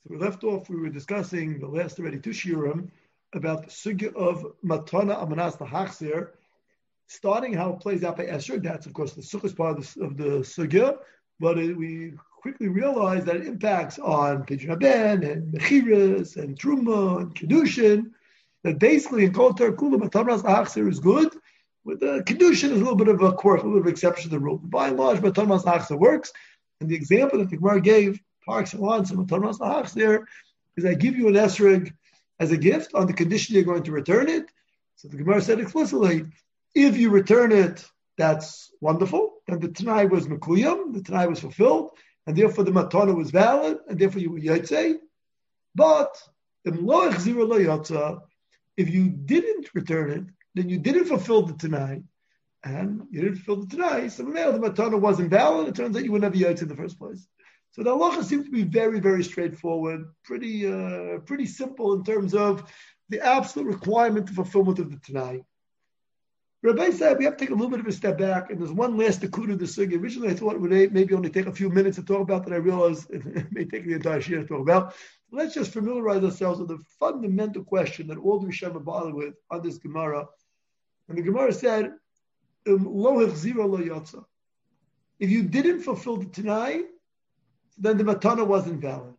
So we left off, we were discussing the last already two shiurim about the sugya of matana amanas lahachzir, starting how it plays out by Esher. That's, of course, the sukkah's part of the sugya, but we quickly realized that it impacts on Pidyon Ben and Mechiras and Truma and Kedushin, that basically in Kol Ter Kula, matana amanas lahachzir is good. With the Kedushin is a little bit of a quirk, a little bit of exception to the rule. By and large, matana amanas lahachzir works. And the example that the Gemara gave, par excellence, and matana amanas lahachzir, is I give you an esrog as a gift on the condition you're going to return it. So the Gemara said explicitly, if you return it, that's wonderful. And the Tanai was Mekuyam, the Tanai was fulfilled, and therefore the matana was valid, and therefore you were Yotzei. But if you didn't return it, then you didn't fulfill the Tanai, and you didn't fulfill the Tanai, so now the matana wasn't valid. It turns out you would never Yotzei in the first place. So the halacha seems to be very, very straightforward, pretty simple in terms of the absolute requirement of fulfillment of the Tanai. Rabbi said we have to take a little bit of a step back, and there's one last akudah of the sugi. Originally, I thought it would maybe only take a few minutes to talk about, that I realized it may take the entire shir to talk about. Let's just familiarize ourselves with the fundamental question that all the Rishon are bothered with on this Gemara. And the Gemara said, lo hechzira lo yotza. If you didn't fulfill the Tanai, then the matana wasn't valid.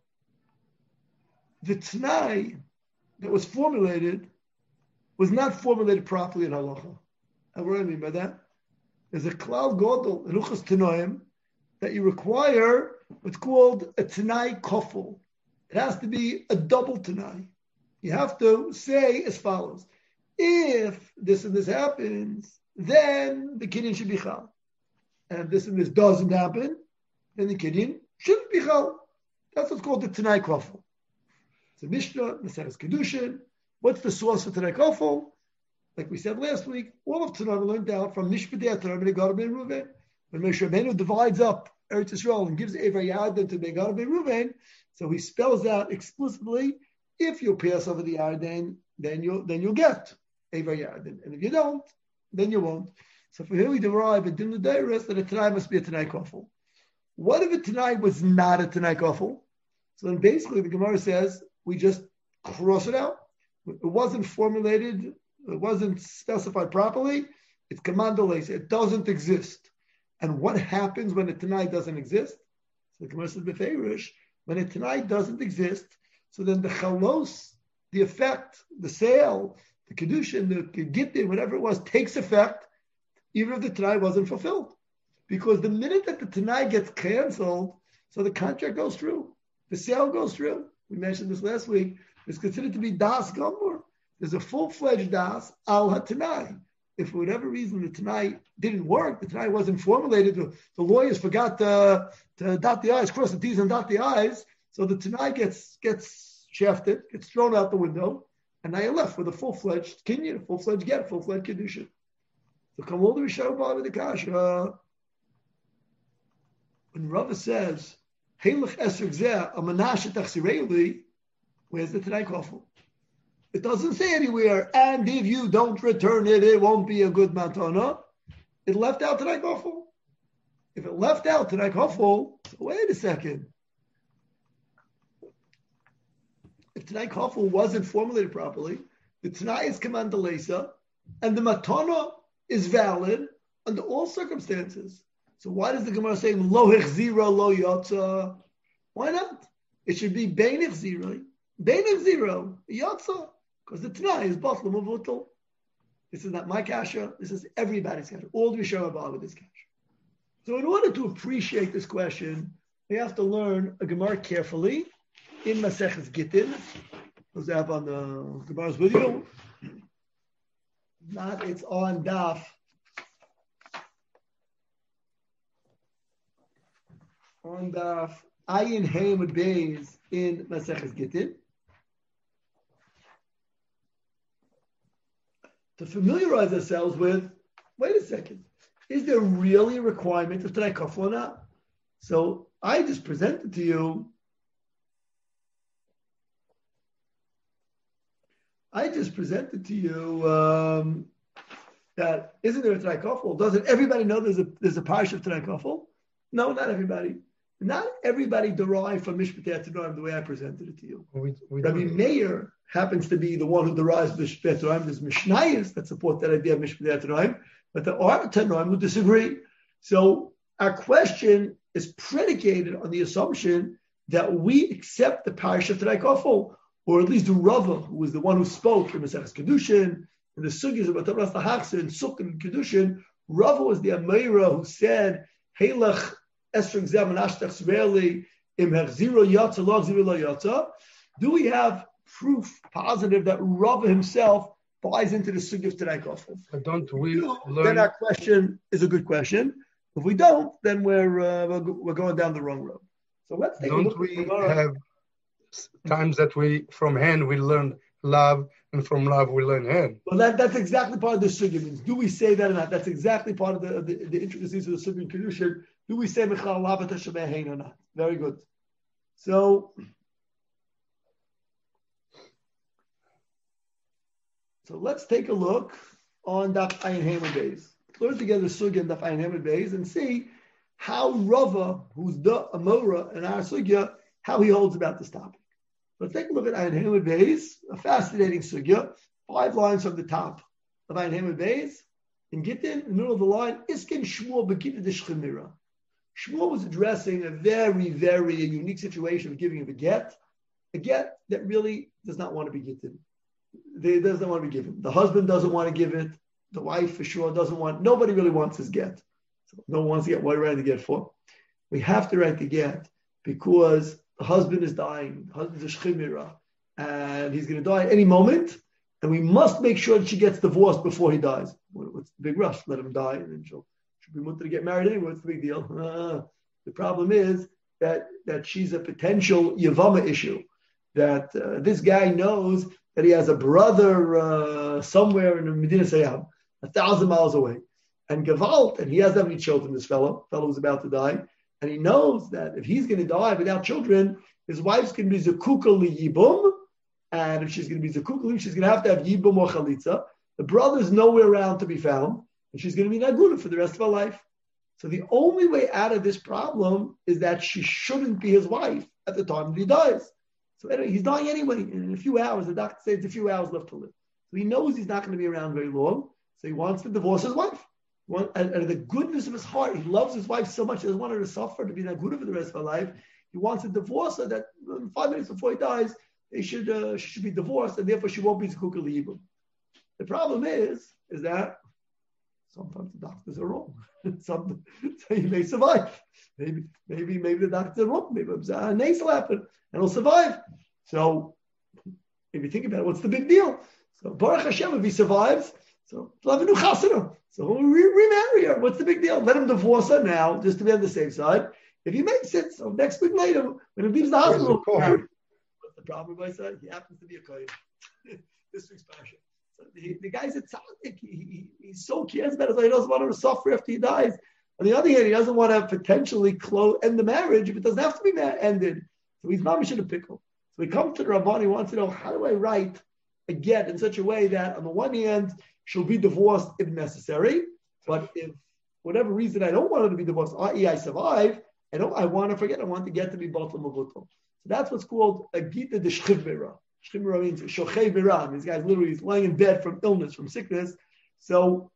The Tanai that was formulated was not formulated properly in halacha. And what do I mean by that? There's a klal godol in Uchas Tanoim that you require what's called a Tanai kofel. It has to be a double Tanai. You have to say as follows: if this and this happens, then the kinyan should be chal. And if this and this doesn't happen, then the kinyan shouldn't be chal. That's what's called the Tanai kofel. It's a Mishnah, Maseres Kedushin. What's the source for Tanai kofel? Like we said last week, all of Tanai learned out from Mishpatei Torah and Gad ben Ruvain. When Moshe Rabbeinu divides up Eretz Yisrael and gives Eivah Yarden to Gad ben Ruvain, so he spells out explicitly: if you pass over the Yarden, then you'll get Eivah Yarden, and if you don't, then you won't. So for here we derive a din l'deiros that a Tanai must be a Tanai kofel. What if a Tanai was not a Tanai kofel? So then basically the Gemara says we just cross it out. It wasn't formulated. It wasn't specified properly. It's commandolese. It doesn't exist. And what happens when a Tanai doesn't exist? So the Gemara says beferish, when a Tanai doesn't exist, so then the chalos, the effect, the sale, the kedushin, the gittin, whatever it was, takes effect, even if the Tanai wasn't fulfilled. Because the minute that the Tanai gets canceled, so the contract goes through. The sale goes through. We mentioned this last week. It's considered to be das gamur. There's a full-fledged das al ha-Tanai. If for whatever reason the Tanai didn't work, the Tanai wasn't formulated, the lawyers forgot to dot the I's, cross the T's and dot the I's, so the Tanai gets shafted, gets thrown out the window, and now you're left with a full-fledged kinyan, a full-fledged get, full-fledged kedusha. So come all the Rishon with the kasha. When Rava says, Heilach esrog zeh, a menashe tachsirei, where's the Tanai kofel? It doesn't say anywhere, and if you don't return it, it won't be a good matana. It left out Tanai kofel. If it left out Tanai kofel, so wait a second. If Tanai kofel wasn't formulated properly, the Tanai is commandolesa, and the matana is valid under all circumstances. So why does the Gemara say lo hechzira lo yotza? Why not? It should be bein hechzira, yotza. Because the Tanai is Batla Mavutal. This is not my kasha. This is everybody's kasha. All the Rishon Abba with this kasha. So in order to appreciate this question, we have to learn a Gemara carefully in Maseches Gittin. Those have on the Gemara's video. Not it's on Daf. On Daf Ayin Hayim Beis in Maseches Gittin. To familiarize ourselves with, wait a second, is there really a requirement of Tanai kofel or not? So I just presented to you, that isn't there a Tanai kofel? Doesn't everybody know there's a parish of Tanai kofel? No, not everybody. not everybody derived from Mishpat Tanoim the way I presented it to you. Rabbi Meir happens to be the one who derives Mishpat Tanoim. There's Mishnayos that support that idea of Mishpat Tanoim, but there are Tanoim who disagree. So our question is predicated on the assumption that we accept the parish of Tanai Kafel, or at least the Rava, who was the one who spoke in Maseches Kedushin, in the Sugyas about Tabras Lahachsa and Sukkot and Kedushin. Rava was the Ameira who said, Heilach Esrog Zem and Ashtach Sverli Im Hechziro Yatza Lo Hechziro Lo Yatza. Do we have proof positive that Rava himself buys into the Sugyas of Tanai Kafel? Don't we learn? Then our question is a good question. If we don't, then we're going down the wrong road. So let's take a look. Don't we have times that from hand we learn love, and from love we learn hand? Well, that's exactly part of the sugya. Means, do we say that or not? That's exactly part of the intricacies of the sugya kedushin. Do we say Michal Lavat Hashem Hein or not? Very good. So let's take a look on Daf Ayin Hamid Beis. Learn together sugya and Daf Ayin Hamid Beis and see how Rava, who's the Amora in our sugya, how he holds about this topic. Let's take a look at Ayin Hamid Beis, a fascinating sugya, 5 lines from the top of Ayin Hamid Beis. In Gittin, in the middle of the line, Iskin Shmuel Begittin de Shchemira. Shmuel was addressing a very, very unique situation of giving of a get that really does not want to be Gittin. They doesn't want to be given. The husband doesn't want to give it. The wife for sure doesn't want. Nobody really wants his get. So no one wants to get. What are we writing the get for? We have to write the get because the husband is dying. The husband's a shchimira, and he's going to die at any moment. And we must make sure that she gets divorced before he dies. What's the big rush? Let him die, and then she'll be wanted to get married anyway. What's the big deal? The problem is that she's a potential Yavama issue. That this guy knows that he has a brother somewhere in Medina Sayyam, 1,000 miles away, and Gevalt, and he doesn't have any children. This fellow who's about to die, and he knows that if he's going to die without children, his wife's going to be Zekuka Yibum, and if she's going to be Zekuka, she's going to have Yibum or Chalitza. The brother's nowhere around to be found, and she's going to be Naguna for the rest of her life. So the only way out of this problem is that she shouldn't be his wife at the time that he dies. So anyway, he's dying anyway. In a few hours, the doctor says it's a few hours left to live. So he knows he's not going to be around very long. So he wants to divorce his wife. And the goodness of his heart, he loves his wife so much, he doesn't want her to suffer, to be Naguna for the rest of her life. He wants to divorce her that 5 minutes before he dies, she should be divorced, and therefore she won't be Zekuka L'Yibum. The problem is that sometimes the doctors are wrong. So he may survive. Maybe the doctors are wrong. Maybe a nace will happen and he'll survive. So if you think about it, what's the big deal? So Baruch Hashem, if he survives, so he'll have a new chasana. So we'll remarry her. What's the big deal? Let him divorce her now, just to be on the safe side. If he makes it, so next week later, when he leaves the hospital, what's the problem with my son? He happens to be a kohen. This week's passion. So the guy's a tzaddik. He so cares about it, so he doesn't want her to suffer after he dies. On the other hand, he doesn't want to potentially end the marriage if it doesn't have to be ended. So he's mamish in a pickle. So he comes to the Rabban, he wants to know, how do I write a get in such a way that on the one hand, she'll be divorced if necessary, but if for whatever reason I don't want her to be divorced, i.e. I survive, I want to forget, I want the get to be batal mavutal. So that's what's called a gita de shchivira. Shchivira means shochei vira. This guy's literally he's lying in bed from illness, from sickness. So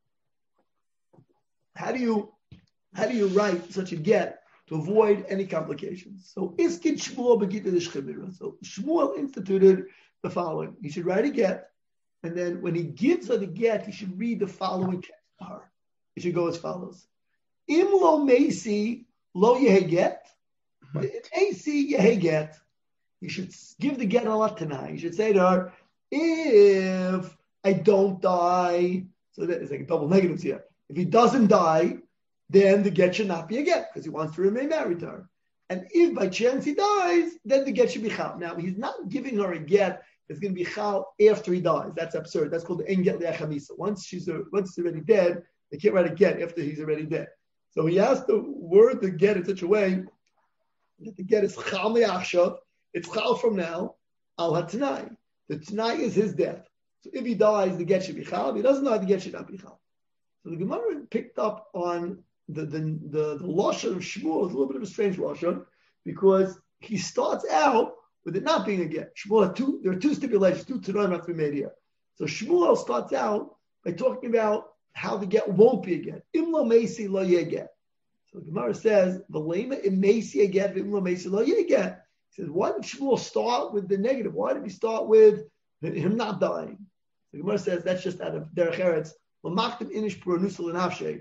how do you write such a get to avoid any complications? So Iskin Shmuel begita de shchivira. So Shmuel instituted the following. He should write a get, and then when he gives her the get, he should read the following text to her. It should go as follows. Im lo meisi lo yehe get. Meisi yehe get. You should give the get a lot tonight. You should say to her, if I don't die, so that is like double negatives here. If he doesn't die, then the get should not be a get because he wants to remain married to her. And if by chance he dies, then the get should be chal. Now, he's not giving her a get that's going to be chal after he dies. That's absurd. That's called the en get le'achamisa. Once she's already dead, they can't write a get after he's already dead. So he has to word the get in such a way that the get is chal me'achshav. It's chal from now, al ha-tanai. The tanai is his death. So if he dies, the get should be chal. If he doesn't die, the get should not be chal. So the Gemara picked up on the lashon of Shmuel is a little bit of a strange lashon because he starts out with it not being a get. Shmuel there are two stipulations, two tanoim have to be made here. So Shmuel starts out by talking about how the get won't be a get. Imlo meisi lo ye get. So the Gemara says, "V'lema imesi a get, imlo meisi lo ye get." He says, why did Shmuel start with the negative? Why did he start with him not dying? The Gemara says that's just out of derech eretz. L'maktim inish pronusal and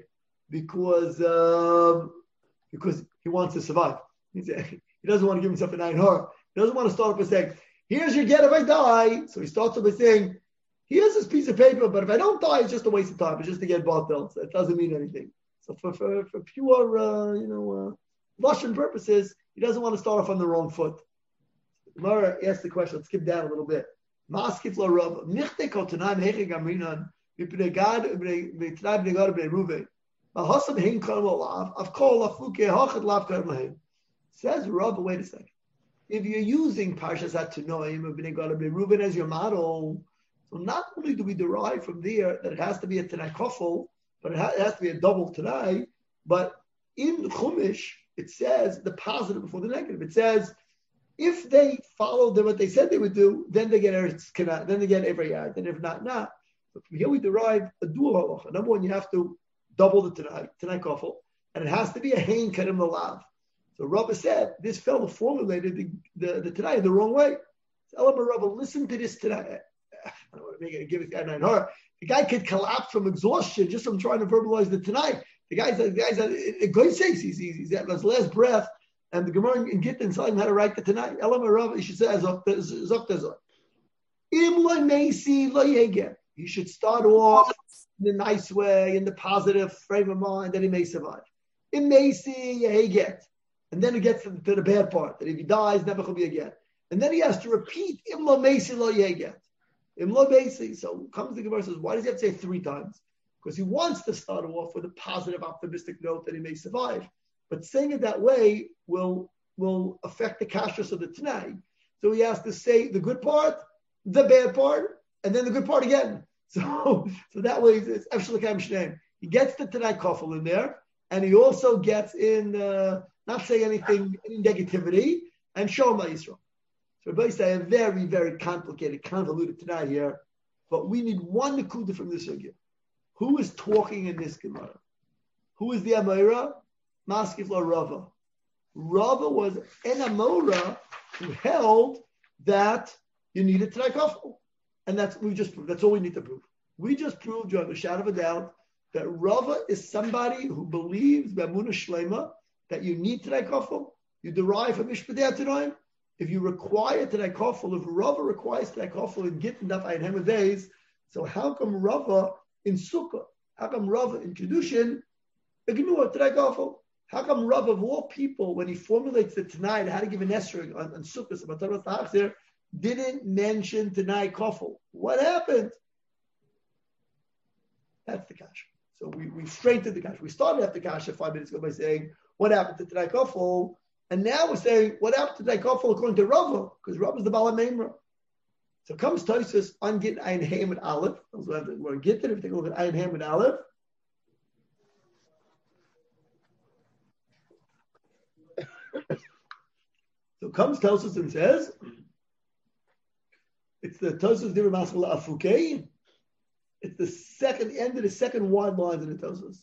because he wants to survive. He doesn't want to give himself an ayin hara. He doesn't want to start off by saying, "Here's your get if I die." So he starts off by saying, "Here's this piece of paper, but if I don't die, it's just a waste of time. It's just to get batel. So it doesn't mean anything." So for pure Russian purposes, he doesn't want to start off on the wrong foot. Gemara asked the question. Let's skip down a little bit. Maskif la Rav michte kotanam hechig amrinan b'pnegad b'tnai b'negad b'ruve mahasam hein karam olav avkol afuke hachad lav karam lahem. Says Rav, wait a second. If you're using Parshas HaTanoim of b'negad b'ruven as your model, so not only do we derive from there that it has to be a Tanai Kofel, but it has to be a double Tanai, but in Chumash, it says the positive before the negative. It says, if they follow what they said they would do, then they get Eretz Canaan, then they get Evrei Yad, and if not, not. But from here we derive a dual halacha. Number one, you have to double the Tanai Kofel, and it has to be a Hein Karim Lalav. So Rabbi said, this fellow formulated the Tanai the wrong way. So Elam Rabbi, listen to this Tanai. I don't want to make it give it guy 9 hour. The guy could collapse from exhaustion just from trying to verbalize the tonight. The guy's a guy says he's at his last breath, and the Gemara in Gittin telling him how to write the tonight. Elam Rav, he should say Zoktazor. Im Macy Loyege. He should start off in a nice way, in the positive frame of mind that he may survive. Im Macy Yeget. And then it gets to the bad part, that if he dies, never will be again. And then he has to repeat Im Macy Loyeget. So comes the Gemara says, why does he have to say 3 times? Because he wants to start off with a positive, optimistic note that he may survive. But saying it that way will affect the kashrus of the Tanai. So he has to say the good part, the bad part, and then the good part again. So that way it's Efshalakam Shneim. He gets the Tanai Kofel in there, and he also gets in not saying anything, any negativity, and Shalom Yisrael. So Rabbi say a very, very complicated, convoluted tonight here, but we need one nekuda from this sugya. Who is talking in this Gemara? Who is the Amora? Maskif la Rava. Rava was an Amora who held that you needed Tanai Kofel. And that's all we need to prove. We just proved, you have a shadow of a doubt, that Rava is somebody who believes B'Amunah Shlema that you need Tanai Kofel. You derive from Mishpadei Tanoim. If you require Tanai Kofel, if Rava requires Tanai Kofel in Gittin Daf Ayin Hema days, so how come Rava in Sukkah, how come Rava in Kedushin, ignore Tanai Kofel? How come Rava of all people, when he formulates the Tanai, how to give an esrog on Sukkah, didn't mention Tanai Kofel? What happened? That's the kasha. So we straightened the kasha. We started after kasha 5 minutes ago by saying, what happened to Tanai Kofel? And now we're saying, what happened to Tanai Kofel according to Rava? Because Rava is the Baal HaMeimra. So comes Tosfos on Gittin Ayin Hem and Aleph. We're Gittin, if you take a look at Ayin Hem and Aleph. So comes Tosfos and says, it's the Tosfos Dibur Maskala Afukei. It's the second end of the second wide lines in the Tosfos.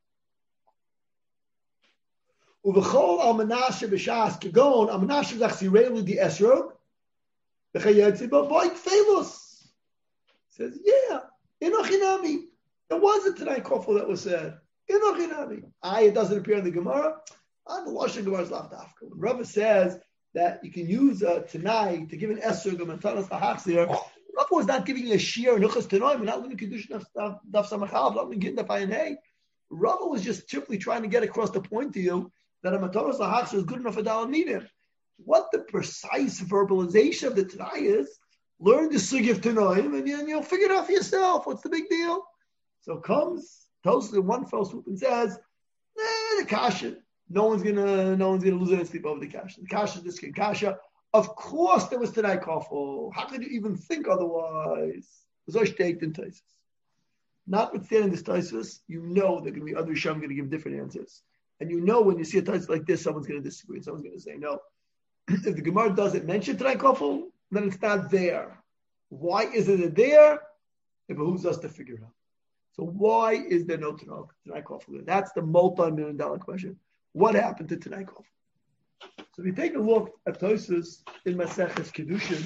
Uvechol al Menashe b'shas kegon al Menashe zachzirelu di esrog b'chayetzi b'boik felos. Says, yeah, inochinami. There was a Tanai Kofel that was said. Inochinami. It doesn't appear in the Gemara. On the Lashon Gemara is left after. When Rava says that you can use Tanai to give an esrog or matanas lahachzir, Rava was not giving you a shear and uchas Tanai, and not leaving Kedushin daf samachav, not leaving daf ayin hey. Rava was just simply trying to get across the point to you that a matanas lahachzir is good enough for Dal Midim. What the precise verbalization of the Tanai is, learn the sugi of Tanoim, and you'll figure it out for yourself. What's the big deal? So comes Tosfos in one fell swoop and says, the kasha. No one's gonna lose any sleep over the kasha. The kasha is this kasha. Of course, there was Tanai Kofel. How could you even think otherwise? It was Oishteit in Tosfos. Notwithstanding this Tosfos, you know there are going to be other Rishon going to give different answers. And you know when you see a Tosfos like this, someone's going to disagree. Someone's going to say no. If the Gemara doesn't mention Tanai Kofel, then it's not there. Why isn't it there? It behooves us to figure it out. So why is there no Tanai Kofel? That's the multi-million-dollar question. What happened to Tanai Kofel? So if we take a look at Tosfos in Maseches Kedushin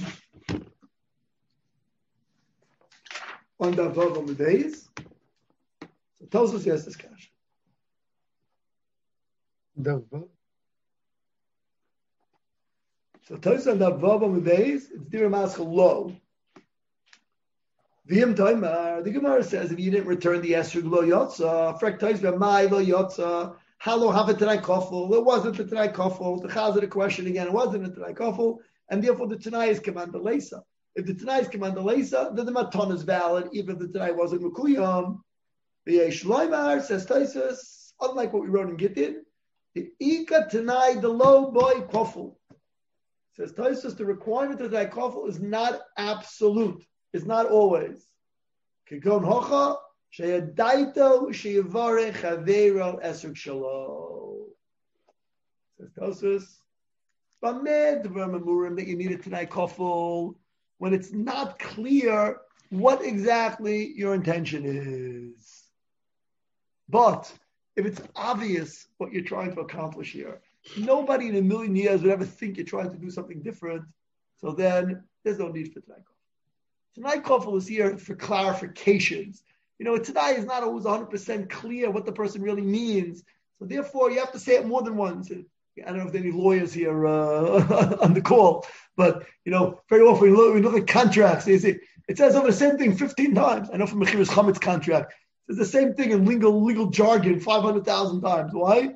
on the Vav on the days, so Tosfos has this question. So Tosfos on the Vav on the days, it's Dira Maschal low. The Gemara says if you didn't return the Esrog lo yotza, frek Tosfos mai lo yotza. Halo have a Tanai Kofel. It wasn't the Tanai Kofel. The Chazar the question again. It wasn't a Tanai Kofel, and therefore the Tanai is command Leisa. If the Tanai is command Leisa, then the Maton is valid, even if the Tanai wasn't Mekuyam. The Yesh Loimar says Tosfos, unlike what we wrote in Gittin, the Ika Tanai the low boy Kofel. Says Tosfos, the requirement of Tanai Kofel is not absolute. It's not always. Kikon Hocha. Sheyadaito sheyavare chavero esrog shalom. Says Tosfos, Bamed v'mamurim that you need a Tanai Kofel when it's not clear what exactly your intention is. But if it's obvious what you're trying to accomplish here, nobody in a million years would ever think you're trying to do something different. So then there's no need for Tanai Kofel. Tanai Kofel is here for clarifications. You know, Tanai is not always 100% clear what the person really means. So therefore, you have to say it more than once. I don't know if there are any lawyers here on the call, but, you know, very often we look at contracts. It says over the same thing 15 times. I know from Mechiras Chametz contract. It's the same thing in legal jargon 500,000 times. Why?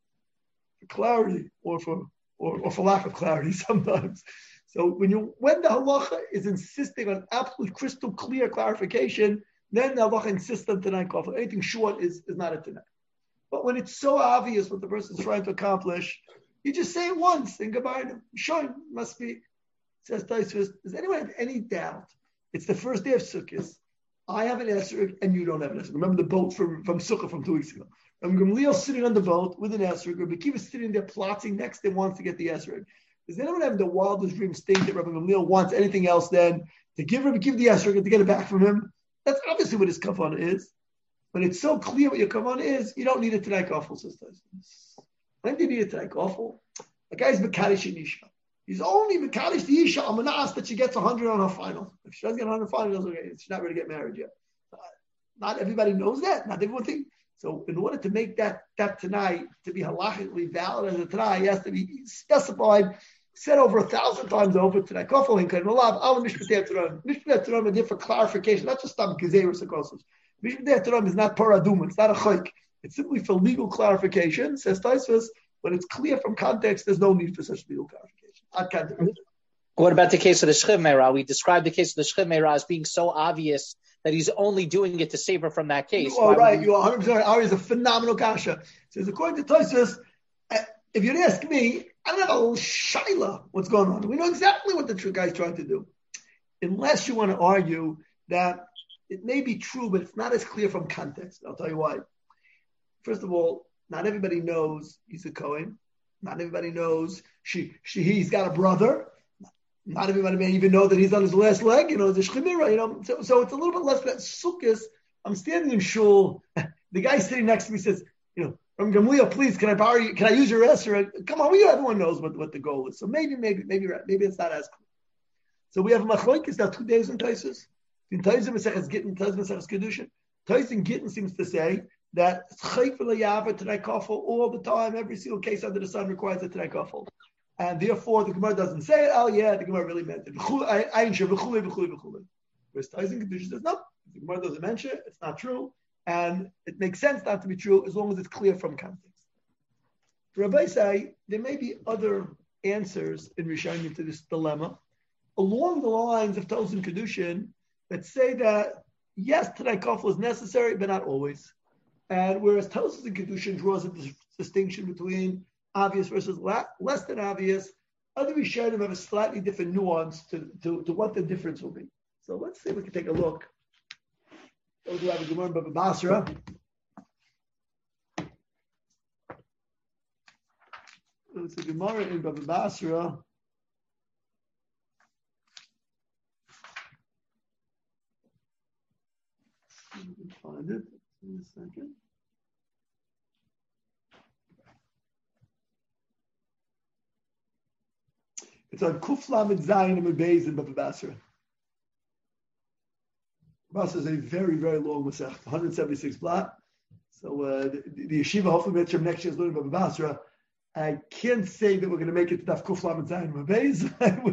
For clarity or for lack of clarity sometimes. So when the halacha is insisting on absolute crystal clear clarification, then the halacha insists on Tanai Kofel. Anything short is not a Tanai. But when it's so obvious what the person is trying to accomplish, you just say it once and goodbye. Sure, must be. Says Tosfos, does anyone have any doubt? It's the first day of Sukkot. I have an esrog and you don't have an esrog. Remember the boat from Sukkot from 2 weeks ago. Gamliel sitting on the boat with an esrog. Rabbi Akiva is sitting there plotting next and wants to get the esrog. Does anyone have the wildest dream state that Rabbi Gamliel wants anything else than to give Rabbi Akiva the esrog and to get it back from him? That's obviously what his kavanah is. But it's so clear what your kavanah is, you don't need a Tanai Kofel, says Tosfos. When do you need a Tanai Kofel? A guy's Mekadosh in Isha. He's only Mekadosh the Isha. I'm going to ask that she gets 100 on her final. If she doesn't get 100 final, okay, she's not ready to get married yet. Not everybody knows that. Not everyone thinks. So in order to make that Tanai to be halachically valid as a Tanai, it has to be specified, said over 1,000 times over Tanai Kofel and Kadmalav, Al Mishpatei Torah. Mishpatei Torah is there for clarification, not just Tam Gezerus Akosos. Mishpatei Torah is not paradum, it's not a chayk. It's simply for legal clarification, says Tosfos. When it's clear from context, there's no need for such legal clarification. What about the case of the Shchiv Meirah? We described the case of the Shchiv Meirah as being so obvious that he's only doing it to save her from that case. You are right. You are 100% right. Ari is a phenomenal kasha. Says according to Tosfos, if you'd ask me, I don't have a little shaila what's going on. We know exactly what the true guy is trying to do. Unless you want to argue that it may be true, but it's not as clear from context. I'll tell you why. First of all, not everybody knows he's a Kohen. Not everybody knows he's got a brother. Not everybody may even know that he's on his last leg. You know, the Shchimira, you know. So it's a little bit less that Sukkos. I'm standing in shul. The guy sitting next to me says, you know, from Gamliel, please, can I borrow you? Can I use your restaurant? Come on, everyone knows what the goal is. So maybe it's not as clear. So we have machlokes now 2 days in Tosfos. In Tosfos Maseches Gittin, Tosfos Maseches Kedushin. Tosfos in Gittin seems to say that Chayk v'layava Tanai Kofel all the time, every single case under the sun requires a Tanai Kofel. And therefore, the Gemara doesn't say it. Oh, yeah, the Gemara really meant it. Whereas Tosfos in Kedushin says, no, the Gemara doesn't mention it. It's not true. And it makes sense not to be true as long as it's clear from context. Rabbi say there may be other answers in Rishonim to this dilemma along the lines of Tosfos in Kedushin that say that, yes, Tanai Kofel is necessary, but not always. And whereas Tosfos in Kedushin draws a distinction between obvious versus less than obvious, other Rishonim have a slightly different nuance to what the difference will be. So let's see if we can take a look So we do have a Gemara in Baba Basra. It's a Gemara in Baba Basra. Find it in a second. It's on Kuf Lamed Zayin and Beis in Baba Basra. Basra is a very, very long Masech, 176 blot. So the yeshiva hopefully next year's learning Baba Basra. I can't say that we're going to make it to Daf Kuf Lamed Zayin and Beis.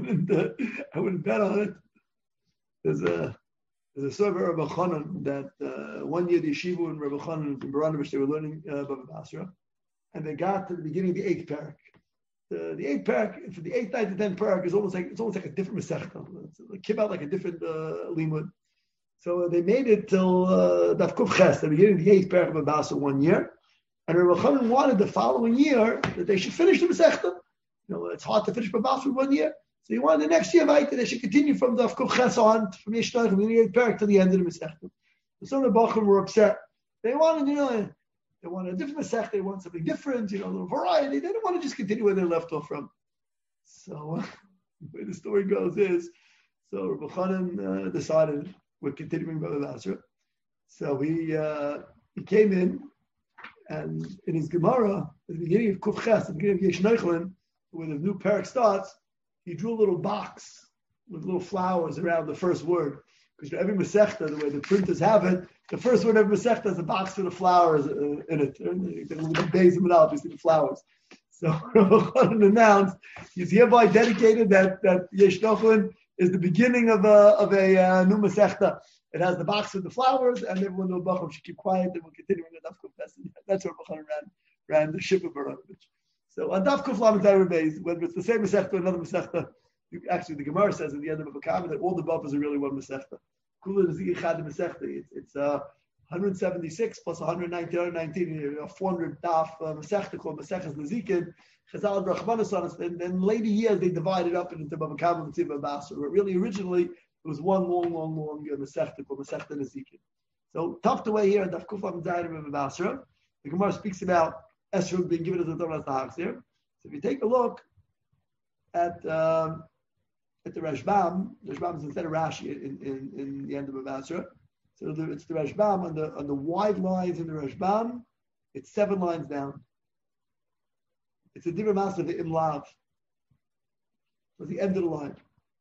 I wouldn't bet on it. There's a server of Rabbi Chanan that one year the yeshiva and Rabbi Chanan from Baranovich, they were learning Baba Basra, and they got to the beginning of the 8th parak. The 8th parak, for the 8th, 9th, and 10th parak, is almost like a different Masechta. It came out like a different limud. So they made it till Daf Kuf Ches, the beginning of the 8th parak of Baba Basra 1 year, and Rabbi Chanan wanted the following year that they should finish the Masechta. It's hard to finish Baba Basra 1 year. So he wanted the next year, right? They should continue from Daf Kuf Ches on, from Yishnach, from the 8th parak to the end of the Masechta. So some of the Bachim were upset. They wanted, they wanted a different Masechta. They wanted something different, a little variety. They didn't want to just continue where they left off from. So the way the story goes is, so Rabbi Chanan decided we're continuing Baba Basra. So he came in, and in his Gemara, at the beginning of Kuf Ches, at the beginning of Yishnach, where the new parak starts, he drew a little box with little flowers around the first word. Because every Masechta, the way the printers have it, the first word of every Masechta has a box with the flowers in it. The base of it up, you see the flowers. So Rabbi Chanan announced, he's hereby dedicated that Yesh Nochlin is the beginning of a new Masechta. It has the box with the flowers, and everyone in the Bacham should keep quiet, and we'll continue with the Daf Kuf Ches. That's what Rabbi Chanan ran the ship of Baranovich. So on Daf Kuf Lamed Zayin Beis, whether it's the same Masechta or another Masechta, actually the Gemara says at the end of a comment that all the buffers are really one Masechta. Kula is Yichad Masechta. It's 176 plus 119, 400 Daf Masechta called Maseches Nezikin. Chazal Rachmanis on us. And then later years they divided up into Baba Kama and Tzibah Basra. But really originally it was one long Masechta called Masechta Nezikin. So tucked away here in Daf Kuf Lamed Zayin Baba Basra, the Gemara speaks about Esrog being given as a Torah Tahaks here. So if you take a look at the Rashbam is instead of Rashi in the end of Baba Basra. So it's the Rashbam on the wide lines in the Rashbam. It's 7 lines down. It's a different master of the Imlav. So it's the end of the line.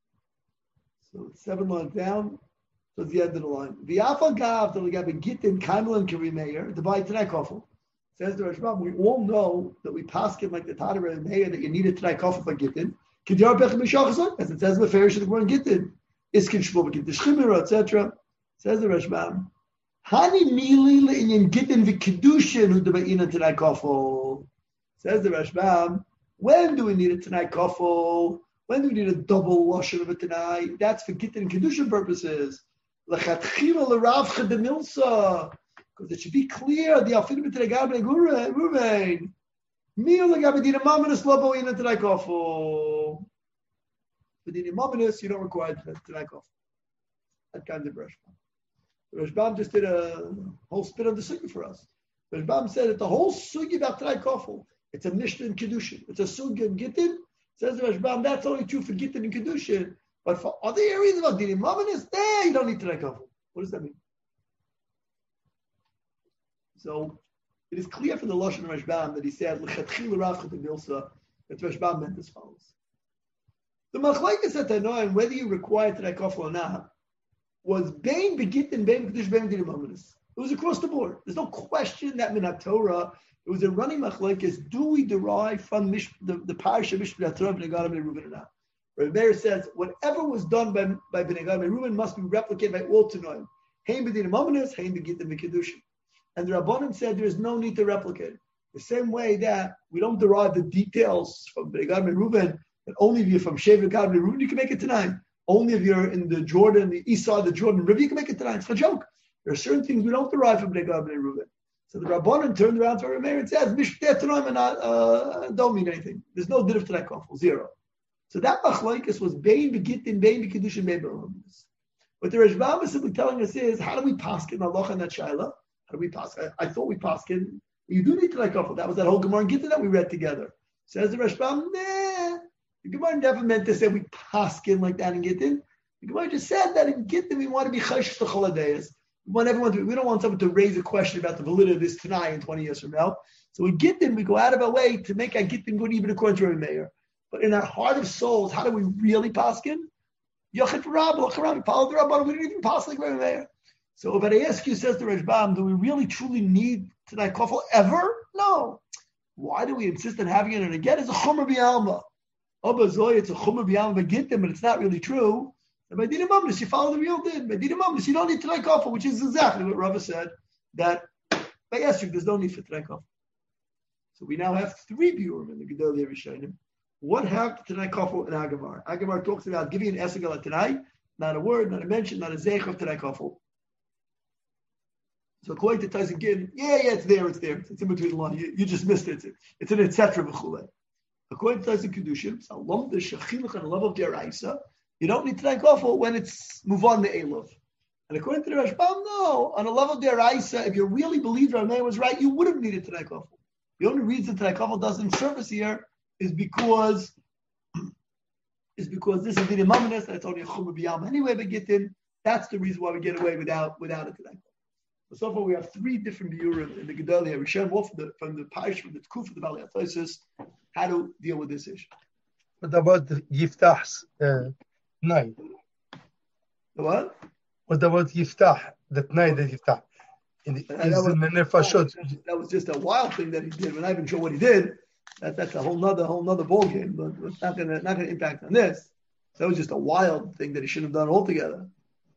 So it's 7 lines down. So it's the end of the line. The Afal Gav the Legabe Gittin Kaimel and Kari Meir divide Tanai Kofel. Says the Rashbam, we all know that we pass him like the Tana and Meir that you need a Tanai Kofel for Gittin. As it says in the Farish of the Gemara Gittin, Iskin Shmuel Gittin Shchimira, etc. Says the Rashbam, Hani Mili le'inyan Gittin v'kedushin hu deba'inan Tanai Kofel. Says the Rashbam, when do we need a Tanai Kofel? When do we need a double washing of a Tanai? That's for Gittin and kedushin purposes. L'chatchila l'ravcha de milsa, because it should be clear the Afidim B'Tregab Ruvain. Mil l'gabedina maminus lobo ina Tanai Kofel. But in Imaminus, you don't require Tanai Kofel. That kind of Rashbam. Rashbam just did a whole spin on the sugi for us. Rashbam said that the whole sugi about Tanai Kofel, it's a Mishnah in Kedushin. It's a sugi in Gittin. Says the Rashbam, that's only true for Gittin and Kedushin. But for other areas about Dinim Maminus, there you don't need Tanai Kofel. What does that mean? So it is clear from the Lashon of Rashbam that he said, L'chatchil l'ravcha de milsa, that Rashbam meant as follows. The machlekes at Tanoim, whether you require Tanai Kofel or not, was Bein Begittin, Bein Kedush, Bein Dinim Maminus. It was across the board. There's no question that Minat Torah, it was a running machlekes. Do we derive from the parish of Mishpat Torah Bnei Gad and Reuben or not? Rabbi Meir says whatever was done by Bnei Gad and Reuben must be replicated by all Tanoim. Hein B'Dinim Maminus, Hein Begittin B'Kedushin. And the Rabbanim said there is no need to replicate it. The same way that we don't derive the details from Bnei Gad and Reuben, that only if you're from Shevet Gad and Reuben you can make it tonight. Only if you're in the Jordan, the east side of the Jordan River, you can make it tonight. It's a joke. There are certain things we don't derive from Bnei Gad and Reuben. So the Rabbanan turned around to Rabbi Meir and said, Mishpat Torah don't mean anything. There's no din of Tanai Kofel, 0. So that machlokes was Bein Begittin, Bein B'Kedushin, Bein B'Maminus. What the Rashbam is simply telling us is, how do we paskin halacha and that shaila? How do we paskin? I thought we paskin. You do need to like off. That was that whole Gemara and Gittin that we read together. Says the Rashbam, nah. The Gemara never meant to say we paskin like that in Gittin. The Gemara just said that in Gittin we want to be chaysh to choladeyas. We want everyone to. We don't want someone to raise a question about the validity of this tonight in 20 years from now. So in Gittin we go out of our way to make our Gittin good, even according to Rabbi Meir. But in our heart of souls, how do we really paskin? Yochid Rab, look around, follow the Rabban. We didn't even pass like Rabbi Meir. So if I ask you, says the Rashbam, do we really truly need Tanai Kofel ever? No. Why do we insist on having it? And again, it's a Chomer B'Alma. Abba Zoy, it's a Chomer B'Alma Gittim, but it's not really true. And by Dina Mamlis, you follow the real din. By Dina Mamlis, you don't need Tanai Kofel, which is exactly what Rava said, that by Esrik, there's no need for Tanai Kofel. So we now have 3 Biurim in the Gedolei Rishonim. What happened to Tanai Kofel and Agamar? Agamar talks about giving an Esrik al Tanai, not a word, not a mention, not a Zeich of Tanai Kofel. So according to Tyson Ginn, it's there. It's in between the line. You just missed it. It's an etc. v'chulei. According to Tyson Kedushin, Salom the Shechilach and love of Deraisa, you don't need to thank awful when it's move on the Elov. And according to the Rashbam, no, on a level of Deraisa, if you really believe Rameh was right, you would have needed to thank awful. The only reason Tanai Kofel doesn't service here is because this is the Imamanis, and it's only a Chumah B'Yam anyway. But Gittin, that's the reason why we get away without a Tanai Kofel. So far, we have 3 different biurim in the Gedolei Rishon, from the Parish, from the Tkuf, the Bali Atosis, how to deal with this issue. What about Yiftah's night? The what? What about Yiftah, the night that Yiftah? That was just a wild thing that he did. We're not even sure what he did. That's a whole nother ball game, but it's not gonna impact on this. That was just a wild thing that he shouldn't have done altogether.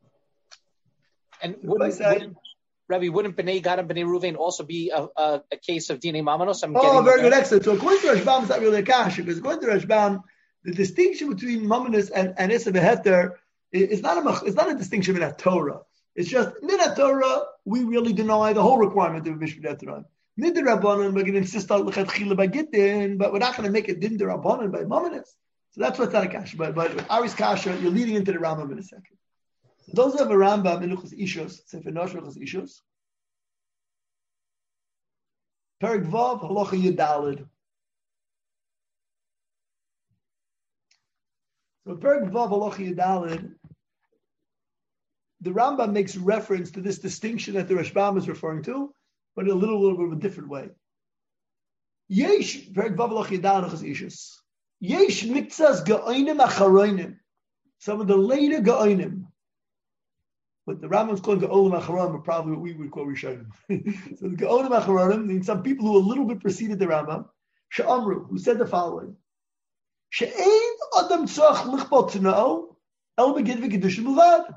And Rabbi, wouldn't Bnei Gad and Bnei Ruvain also be a case of Dinei Mamanos? Very good, excellent. So according to Rashbam, it's not really a kasha, because according to Rashbam, the distinction between Mamanos and Issa Beheter is not a distinction in Torah. It's just in Torah we really deny the whole requirement of Mishpat Torah. Mid the Rabbanan, we're going to insist on Lechat Chila by Gittin, but we're not going to make it Din the Rabbanan by Mamanos. So that's what's not a kasha. But with Aris kasha, you're leading into the Rambam in a second. Those who have a Rambam in Luchas Ishos, Sefer Nosh Luchas Ishos, Perek Vav Halacha Yudalid. So Perek Vav Halacha Yudalid, the Rambam makes reference to this distinction that the Rashbam is referring to, but in a little bit of a different way. Yesh Perek Vav Halacha Yudalid Luchas Ishos. Yesh Miktzas Ga'onim Acharonim. Some of the later Ga'onim. But the Rambam's calling Ga'olim Acharonim are probably what we would call Rishonim. So the Ga'olim Acharonim means some people who a little bit preceded the Rambam, She'amru, who said the following: She'ein Adam Tzach Lichbal T'na'o El Begid V'Kedushin Muvad.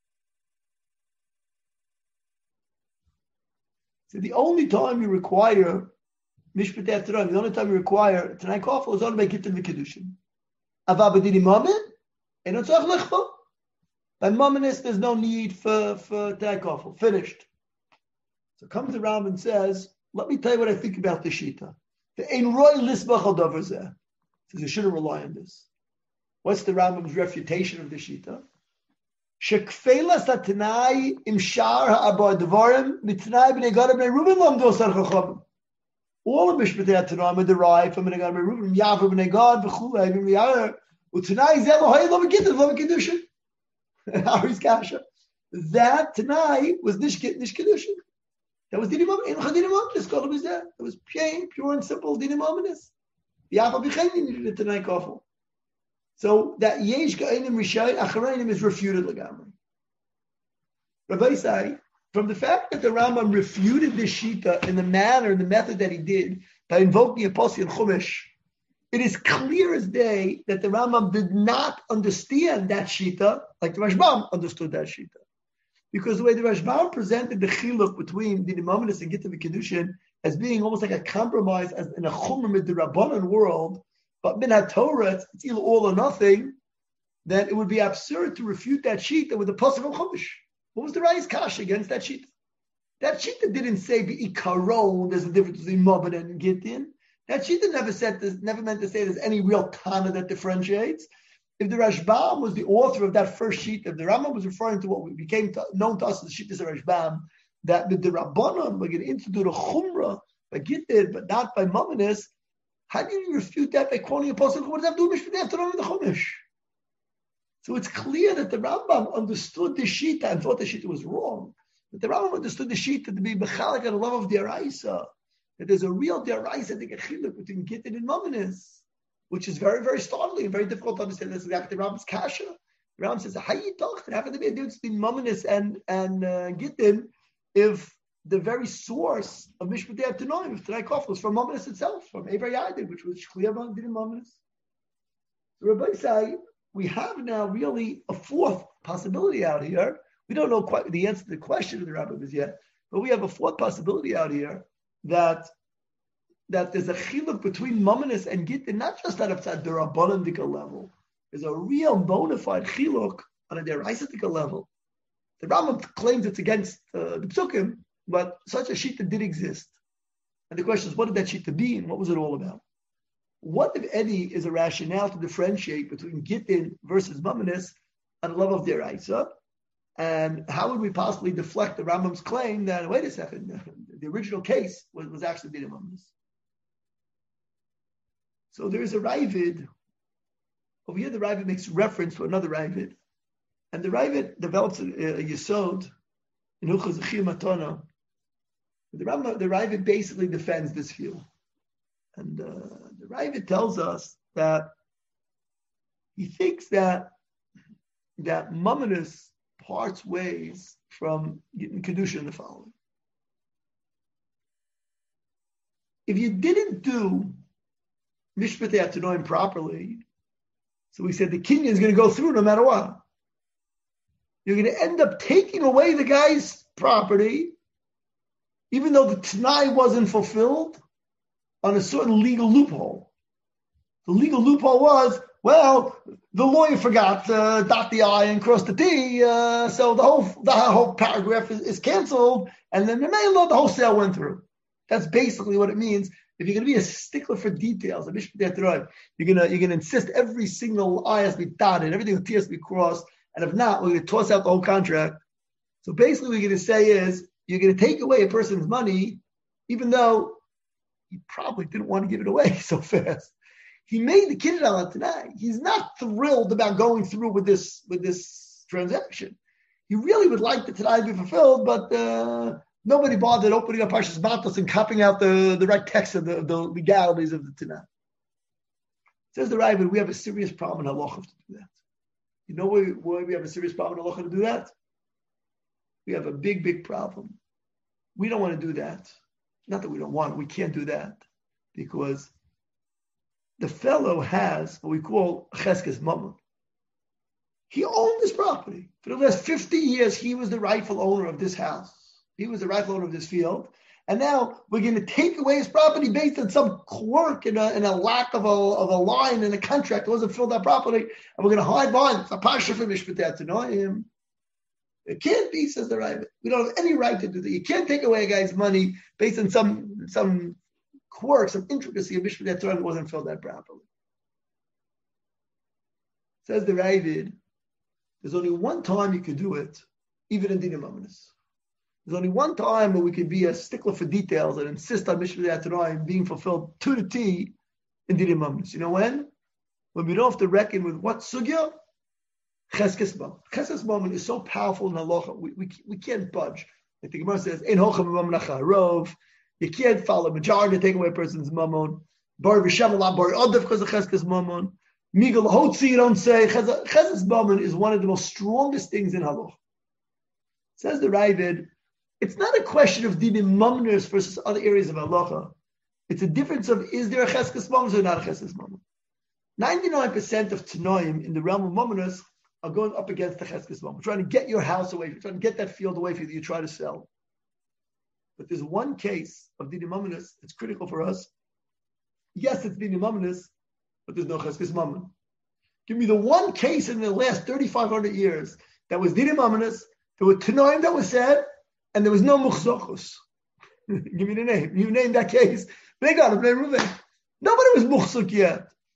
So the only time you require Mishpat Torah, the only time you require Tanai Kofel is only by Gittin V'Kedushin. Ava B'dini Mamen, Ein Tzach Lichbal. By Mamanis, there's no need for Tanai Kofel. Finished. So comes the Rambam and says, let me tell you what I think about the Shita. The Ein Roy Lisbach al Davar Zeh. Says you shouldn't rely on this. What's the Rambam's refutation of the Shita? Shekfeilas haTanai im shar ha'arba devarim mitnai b'nei Gad b'nei Ruben lamdo sar chachavim. All of Mishpatei Torah are derived from b'nei Gad b'nei Ruben, Yavam b'nei Gad v'chulei b'nei u'Tanai zeh lo hayed lo v'kiddush lo v'kiddushin. Aris Kasha. That tonight was Nish Kedushin. That was Dinim Omenis. In Chadinim Omenis, God was there. It was pure and simple Dinim Omenis. The Yafa B'Chein needed it tonight, Kofel. So that Yesh Ga'onim Rishai Acharonim is refuted Lagamri. Rabbi say, from the fact that the Rambam refuted this Shita in the manner and the method that he did by invoking a Pasuk in Chumash, it is clear as day that the Rambam did not understand that Shita like the Rashbam understood that Shita. Because the way the Rashbam presented the chiluk between the Imamanis and Gittin V'Kedushin as being almost like a compromise as in a Chumar mid the Rabbanan world, but min HaTorah, it's either all or nothing, then it would be absurd to refute that Shita with the Pasuk of Chumash. What was the Ray's Kash against that Shita? That Shita didn't say B'ikaron, there's a difference between Mammon and Gittin. That Shita never meant to say there's any real Tana that differentiates. if the Rashbam was the author of that first sheet, if the Rambam was referring to what became known to us as the sheet of Rashbam, that the Rabbanon were going to institute a Chumrah by Gittin, but not by Mamanis, how do you refute that by quoting a pasuk? What does that do with Mishpatei Torah in the Chumash? So it's clear that the Rambam understood the Shita and thought the Shita was wrong. But the Rambam understood the Shita to be Bechalik and the love of Deraisa. That there's a real Deraisa, the Gechiluk between Gittin and Mamanis, which is very, very startling and very difficult to understand. That's exactly the Rambam's kasha. The Rambam says, how you talk? There happened to be a difference between Mamanis and Gittin if the very source of Mishpatei Tanoim, of Tanai Kof, was from Mamanis itself, from Eber Yadin, which was clear about Gittin Mamanis. So Rabbi say, we have now really a fourth possibility out here. We don't know quite the answer to the question of the Rambam is yet, but we have a fourth possibility out here that there's a chiluk between Mamanis and Gittin, not just at a derabbanandika level. There's a real bona fide chiluk on a deraisatika level. The Rambam claims it's against the Psukim, but such a shita did exist. And the question is, what did that shita be and what was it all about? What, if any, is a rationale to differentiate between Gittin versus Mamanis on the level of deraisa? And how would we possibly deflect the Rambam's claim that, wait a second, the original case was actually Gittin Mamanis? So there is a Ravid. Over here, the Ravid makes reference to another Ravid. And the Ravid develops a Yesod in Hilchos Zechir Matana. The Ravid basically defends this view. And the Ravid tells us that he thinks that Mamanis parts ways from getting Kedusha in the following. If you didn't do Mishpatei Tanoim properly, so we said the Kinyan is going to go through no matter what. You're going to end up taking away the guy's property, even though the Tanai wasn't fulfilled, on a certain legal loophole. The legal loophole was, well, the lawyer forgot to dot the I and cross the T, so the whole paragraph is canceled, and then the whole sale went through. That's basically what it means. If you're going to be a stickler for details, you're going to insist every single I has to be dotted, everything with T has to be crossed, and if not, we're going to toss out the whole contract. So basically what you're going to say is, you're going to take away a person's money, even though he probably didn't want to give it away so fast. He made the kid on tonight. He's not thrilled about going through with this transaction. He really would like the Tanai to be fulfilled, but nobody bothered opening up Parshas Matos and copying out the right text of the legalities of the Tanai. Says the Ravid, we have a serious problem in halacha to do that. You know why we have a serious problem in halacha to do that? We have a big, big problem. We don't want to do that. Not that we don't want it, we can't do that. Because the fellow has what we call cheskes mammon. He owned this property. For the last 50 years, he was the rightful owner of this house. He was the rightful owner of this field. And now we're going to take away his property based on some quirk and a lack of a line in a contract that wasn't filled out properly. And we're going to hide behind it's a pasha for Mishpatei Tanoim. It can't be, says the Ravid. We don't have any right to do that. You can't take away a guy's money based on some quirk, some intricacy of Mishpatei Torah that wasn't filled out properly. Says the Ravid, there's only one time you could do it, even in Dinei Mamanis. There's only one time where we could be a stickler for details and insist on Mishpatei Torah being fulfilled to the T in Dinei Mamanis. You know when? When we don't have to reckon with what sugya? Cheskes Mammon. Cheskes Mammon is so powerful in halacha, we can't budge. Like the Gemara says, Ein hocha b'mammon acharov. You can't follow majority to take away a person's mammon. Bar v'shem ala bar odev because of Cheskes Mammon. Migal hotzi, you don't say. Cheskes Mammon is one of the most strongest things in halacha. Says the Ravid, it's not a question of Dinei Mamanis versus other areas of halacha. It's a difference of, is there a Cheskes Mammon or not a Cheskes Mammon? 99% of Tanoim in the realm of Mamanis are going up against the Cheskes Mammon, trying to get your house away, trying to get that field away from you that you try to sell. But there's one case of Dinei Mamanis that's critical for us. Yes, it's Dinei Mamanis, but there's no Cheskes Mammon. Give me the one case in the last 3,500 years that was Dinei Mamanis, there were Tanoim that was said, and there was no Muchzochus. Give me the name. You name that case. They got it. Nobody was Muchzok yet.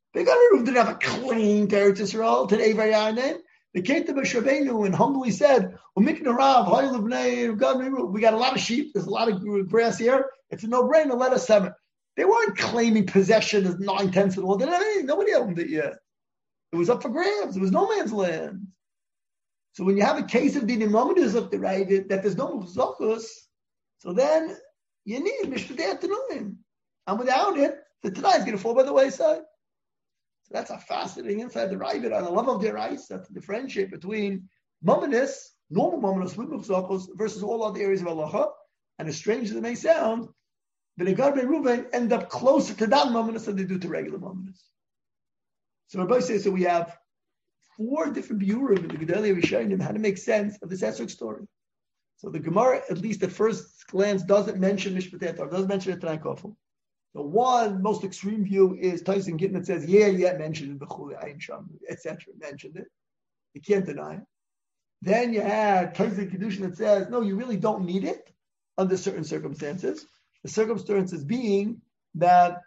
They didn't have a claim to Eretz Yisrael, to the Eivei Yarden. They came to Moshe Rabbeinu and humbly said, we got a lot of sheep, there's a lot of grass here, it's a no-brainer, let us have it. They weren't claiming possession as 9/10 of the world. Nobody owned it yet. It was up for grabs. It was no man's land. So when you have a case of Dinim Mamadus of the right, that there's no Mufzokus, so then you need Mishpatei Tanoim. And without it, the Tanai is going to fall by the wayside. So that's a fascinating insight. The Ravid on the love of their rights, that's the differentiate between Mamadus, normal Mamadus with Mufzokus, versus all other areas of halacha. And as strange as it may sound, the Gad Ben Reuven end up closer to that Mamadus than they do to regular Mamadus. So Rabbi says, so we have 4 different biurim in the Gedolei Rishonim how to make sense of this Esrog story. So the Gemara, at least at first glance, doesn't mention Mishpatei Torah, doesn't mention it Tanai Kofel. The one most extreme view is Tyson Gittin that says, yeah, mentioned it, B'chuli Ayin Sham, etc. Mentioned it. You can't deny it. Then you had Tyson Kedushin that says, no, you really don't need it under certain circumstances. The circumstances being that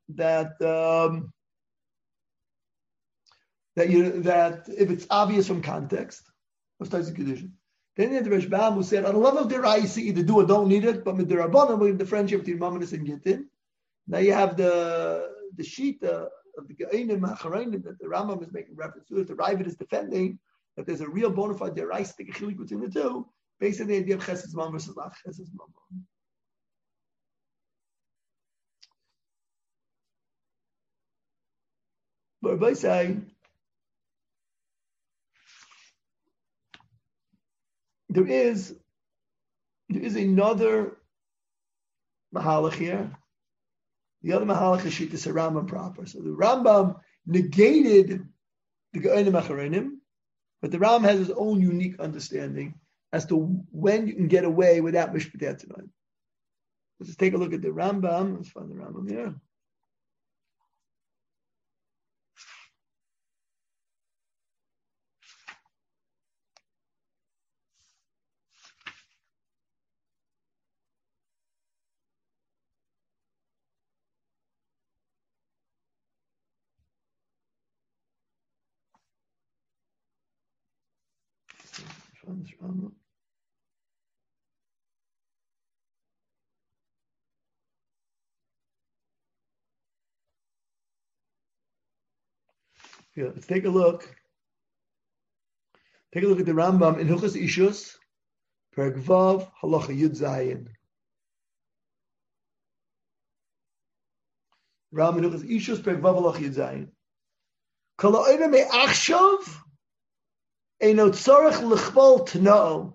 if it's obvious from context, of Tyson Kedushin. Then you had the Rashbam who said, on the level of the Raisi, either do or don't need it, but with the Rabbanan, we have the friendship between Mamadus and Gittin. Now you have the sheet of the Ge'enim HaCharainim that the Rambam is making reference to, that the Ravid is defending, that there's a real bona fide deraistic chilik between the two, based on the idea of Chesed Zman versus Lach Chesed Zman. But Rabbi say, there is another mahalach here. The other mahalach is Shittas Rambam proper. So the Rambam negated the Ge'enim HaCharainim, but the Rambam has his own unique understanding as to when you can get away without Mishpatei Tanoim. Let's take a look at the Rambam. Let's find the Rambam here. Yeah, let's take a look. Take a look at the Rambam in Hilchos Ishus, Perek Vav, Halacha Yud Zayin. Rambam in Hilchos Ishus, Perek Vav, Halacha Yud Zayin. Kol ha'olam me'achshav eino tzorech l'chbol t'na'o.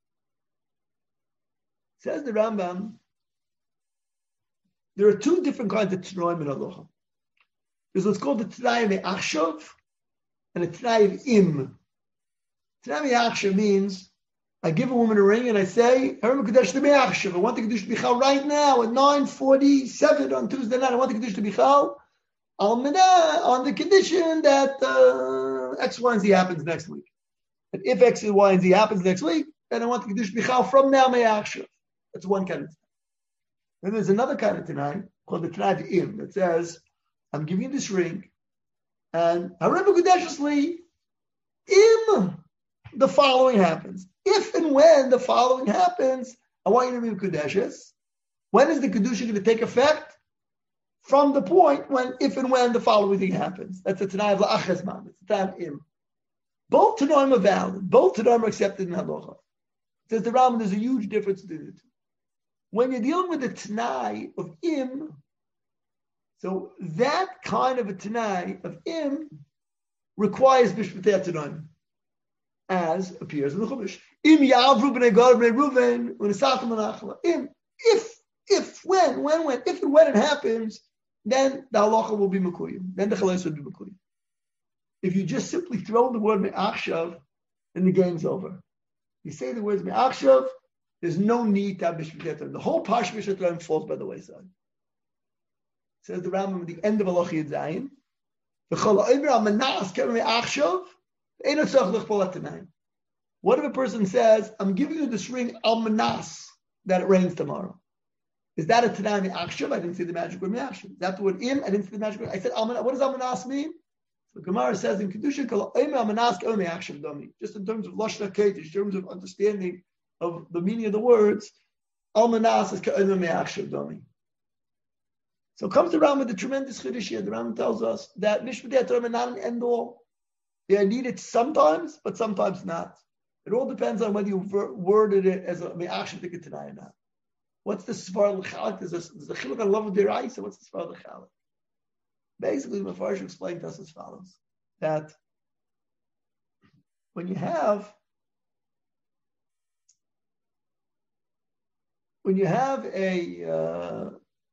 Says the Rambam, there are 2 different kinds of t'noim in halacha. There's what's called the t'nai me'achshav and the t'nai of im. T'nai me'achshav means I give a woman a ring and I say, I want the Kedusha to Bichal right now at 9:47 on Tuesday night. I want the Kedusha to Bichal on the condition that X, Y, and Z happens next week. And if X, Y, and Z happens next week, then I want the Kedusha to Bichal from now me'achshav. That's one kind of t'nai. Then there's another kind of t'nai called the t'nai of im that says, I'm giving you this ring, and however Kedeshly, im the following happens. If and when the following happens, I want you to be Kedeshes. When is the Kedusha going to take effect? From the point when, if and when the following thing happens. That's the Tanai of La'achesman. It's the Tanai of im. Both Tanoim are valid. Both Tanoim are accepted in Halacha. Says the Rambam, there's a huge difference between the two. When you're dealing with the Tanai of im, so that kind of a Tanai of im requires Mishpatei Tanoim, as appears in the Chumash. Im ya'avru b'nei Gad b'nei Reuven u'nesatem l'nachla. Im, if, when, if and when it happens, then the halacha will be mekuyim. Then the chalais will be mekuyim. If you just simply throw the word me'achshav, then the game's over. You say the words me'achshav, there's no need to have Mishpatei Tanoim. The whole Parsha Mishpatei Tanoim falls by the wayside. Says the Rambam at the end of Halacha Yud Zayin, what if a person says, I'm giving you this ring al manas that it rains tomorrow? Is that a Tanai Me'achshav? I didn't see the magic word Me'achshav. Is that the word Im? I didn't see the magic word. I said, what does Almanas mean? The Gemara says in Kedusha, just in terms of Lashon HaKodesh, in terms of understanding of the meaning of the words, Almanas is Ka'omer Me'achshav Dami. So comes the Ram with the tremendous Chiddush here. The Ram tells us that Mishpatei Torah is not an end all. They are needed sometimes, but sometimes not. It all depends on whether you worded it as a Me'achshav Tanai or not. What's the Svar L'Chalak? There's a Chiluk on love of Deraisa. What's the Svar L'Chalak? Basically, the Mefarshim explained to us as follows: that when you have a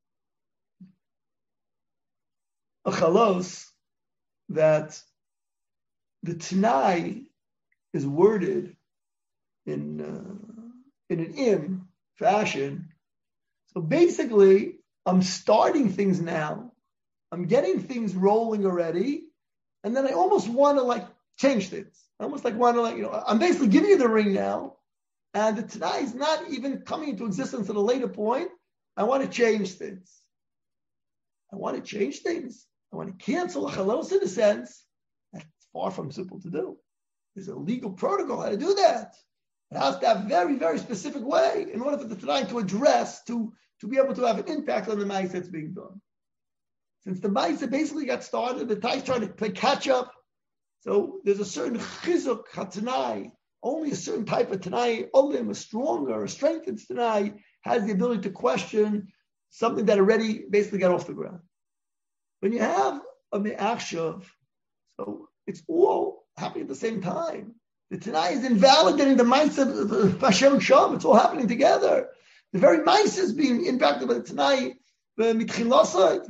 chalos that the Tanai is worded in an im fashion, so basically, I'm starting things now. I'm getting things rolling already, and then I almost want to change things. I almost want to I'm basically giving you the ring now, and the Tanai is not even coming into existence at a later point. I want to change things. I want to cancel a chalos in a sense. That's far from simple to do. There's a legal protocol how to do that. It has to have a very, very specific way in order for the Tanai to address, to be able to have an impact on the mice that's being done. Since the Maisa basically got started, the Tanai is trying to play catch up. So there's a certain chizuk hatanai. Only a certain type of Tanai, olim, a stronger, a strengthened Tanai, has the ability to question something that already basically got off the ground. When you have a me'achshav, so it's all happening at the same time. The Tanai is invalidating the Maisa of Hashem Sham. It's all happening together. The very Maisa is being impacted by the Tanai mitchilasai.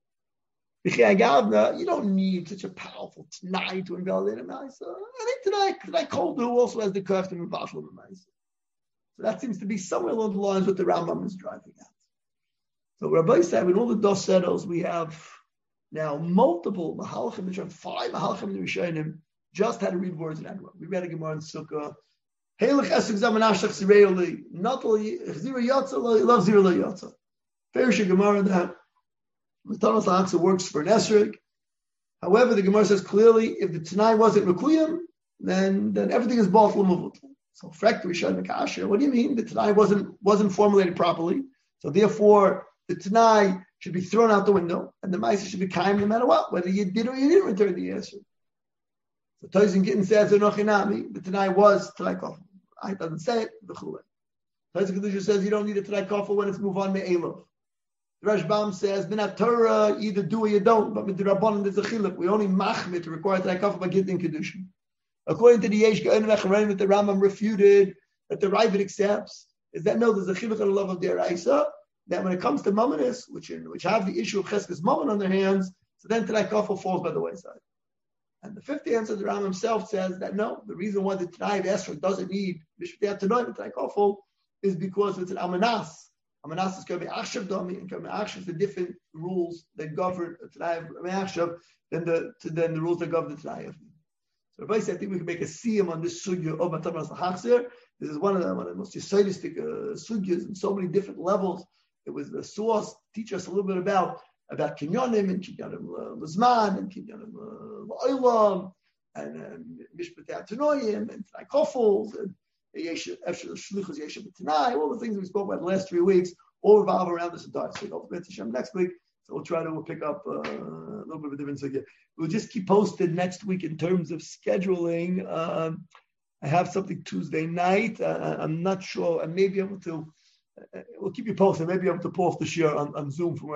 You don't need such a powerful Tanai to invalidate a Maisa. I think Tanai Kol Du also has the curve to move off of a Maisa. So that seems to be somewhere along the lines what the Rambam is driving at. So Rabbi said, in all the dos settles, we have now multiple Mahalchim, which are 5 Mahalchim in the Rishonim, just had to read words in Adwa. We read a Gemara in Sukkah. Heilich esuk zamanashach zireoli, natali zira yatsa love zira lo yatsa. Perish Gemara that Matanas Lachsa works for an esrog. However, the Gemara says clearly, if the Tanai wasn't Mekuyim, then everything is bought l'muvut. So Frek Rishon Makasha, what do you mean? The Tanai wasn't formulated properly. So therefore, the Tanai should be thrown out the window, and the Maisa should be kaim no matter what, whether you did or you didn't return the answer. So Tosin Gittin says, the Tanai was Tanai Kofel. I doesn't say it, the Chulei. Tosin Kedusha says you don't need a Tanai Kofel when it's move on me'elav. The Rashbam says, Minat Torah, either do or you don't, but with the Rabbanan there's a chiluk. We only machmit to require Tanai Kofel by Gittin Kedusha. According to the Yesh Ga'en V'Charein, that the Rambam refuted, that the Ravid accepts, is that no, there's a chiluk on the love of Deraisa, that when it comes to Mamanis, which have the issue of Cheskes Mammon on their hands, so then Tanai Kofel falls by the wayside. And the 5th answer, the Ram himself says that no, the reason why the Tanai of Esrog doesn't need Mishpatei Tanai and Tanai Kofel is because it's an Amanas. Amanas is Kaveh Achshav Dami, and Kaveh Achshav is the different rules that govern a Tanai of Achshav than the rules that govern the Tanai of. So I think we can make a siyum on this sugya of Matamas L'Chachzer. This is one of the most yesodistic sugyas in so many different levels. It was the source teach us a little bit about kinyonim and kinyonim l'zman and kinyonim l'olam and mishpatei tanoim and Tanai Kofels and shluchos yeshem b'tanai. All the things we spoke about the last 3 weeks all revolve around this entire sugya. Next week, so we'll try to pick up a little bit of a different sugya. We'll just keep posted next week in terms of scheduling. I have something Tuesday night. I'm not sure. I may be able to. We'll keep you posted. Maybe able to pull off the share on Zoom from.